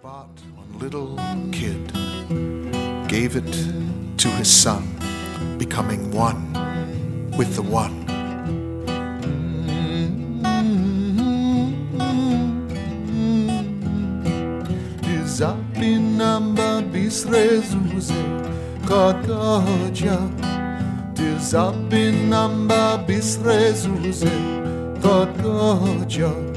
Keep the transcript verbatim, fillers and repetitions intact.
bought one little kid, gave it to his son, becoming one with the one. Dizapi namba bisrezuze kadaja, dizapi namba bisrezuze kadaja.